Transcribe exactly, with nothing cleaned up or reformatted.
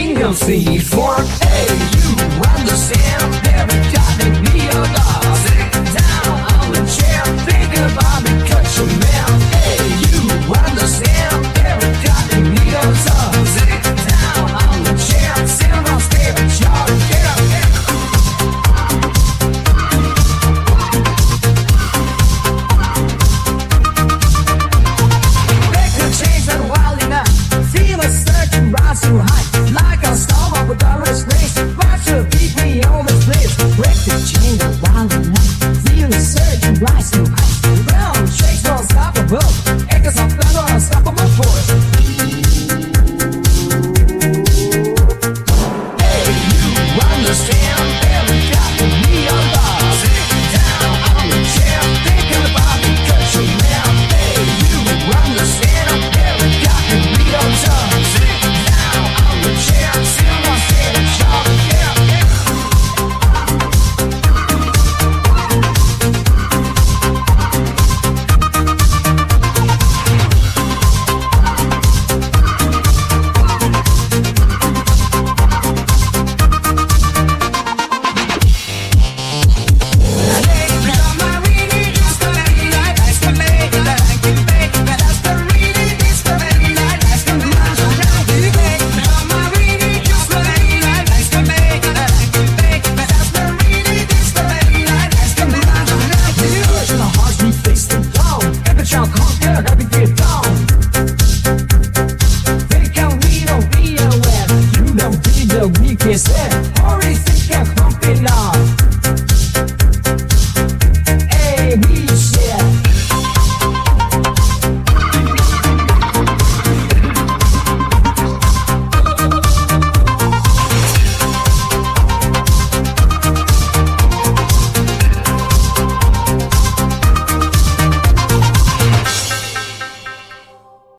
C for A. You understand? Everybody be a dog. Sit down on the chair, think about me, cut your mouth. Hey, you understand? Everybody be a dog. Sit down on the chair, sit on stage, y'all get up, get up. Make the change and wild enough. Feel a certain rise too high.